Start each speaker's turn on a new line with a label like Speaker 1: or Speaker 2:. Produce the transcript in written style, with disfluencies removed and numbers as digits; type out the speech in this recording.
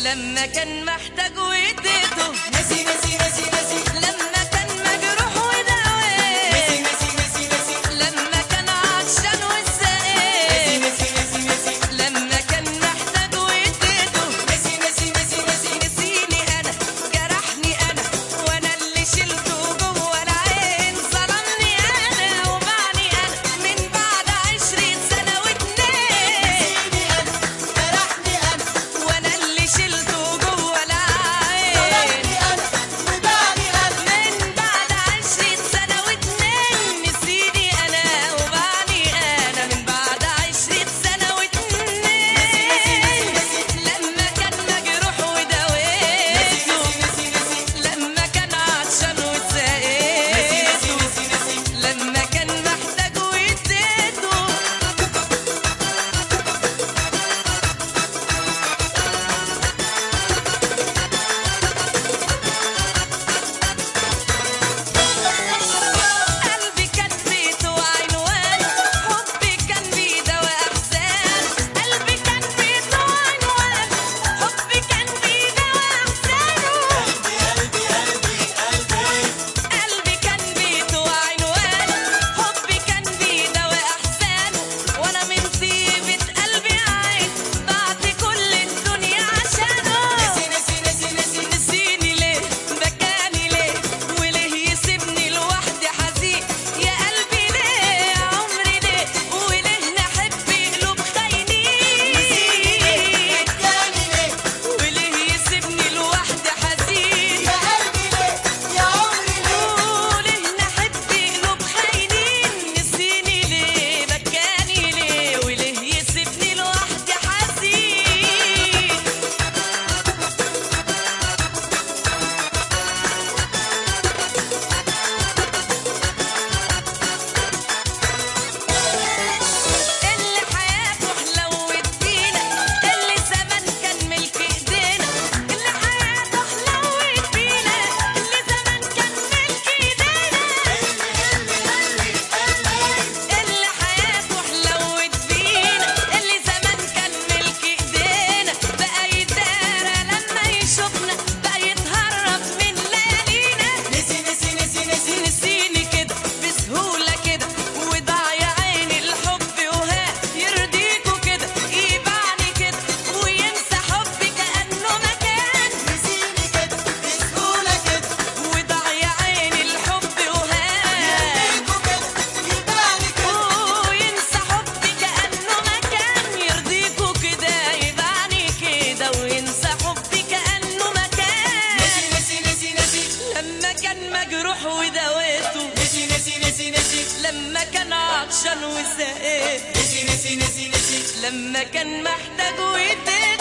Speaker 1: لما كان محتاج واديته،
Speaker 2: نسي نسي نسي نسي
Speaker 1: لما كان مجروح وداويه،
Speaker 2: نسي نسي نسي نسي
Speaker 1: لما كان عطشان وسقيه،
Speaker 2: نسي نسي نسي
Speaker 1: لما كان محتاج واديته،
Speaker 2: نسي نسي نسي نسي
Speaker 1: نسيني انا جرحني انا وانا اللي شلته جوه العين، ظلمني انا وبعني انا من بعد 20 سنه واتنين،
Speaker 2: جرحني أنا
Speaker 1: وانا اللي شلته جوه العين
Speaker 2: ظلمني أنا وبعني أنا
Speaker 1: من بعد 20 سنه واتنين، نسيني انا وبعني انا من بعد 20 سنه واتنين، لما كان مجروح وداويته،
Speaker 2: نسي نسي
Speaker 1: لما كان عطشان وسقيته، لما كان محتاج واديته. قلبي كان بيته وعنوان، حبي كان بيداوي أحزان، قلبي كان بيته وعنوان، حبي كان بيداوي أحزانه، قلبي كان بيته وعنوان، حبي كان بيداوي أحزانه، وأنا من طيبة قلبي عايز بعت كل الدنيا عشانه، نسيني ليه بكاني ليه وليه يسيبني لوحدي حزين، يا قلبي ليه يا عمري ليه وليه نحب قلوب خاينين، وليه يسيبني لوحدي حزين، وليه نحب قلوب خاينين، نسيني ليه بكاني ليه وليه يسيبني لوحدي حزين. اللي حياته حلوت بينا، اللي زمان كان ملك ايدينا، اللي حياته حلوت بينا، اللي زمان كان ملك ايدينا، اللي حياته حلوت بينا، اللي زمان كان ملك ايدينا، بقى يدارى لما يشوفنا، بقى يتهرب من ليالينا، نسيني كده بسهولة كده وضاع يا عيني الحب وها يرضيكوا كده، يبعني كده وينسى حبي كأنه ما كان، وضاع يا عيني الحب وها وينسى حبي كأنه ما كان، يرضيكوا كده يبعني كده وينسى حبي كأنه ما كان، لما كان مجروح وداويته، لما كان عطشان وسقيته، لما كان محتاج واديته.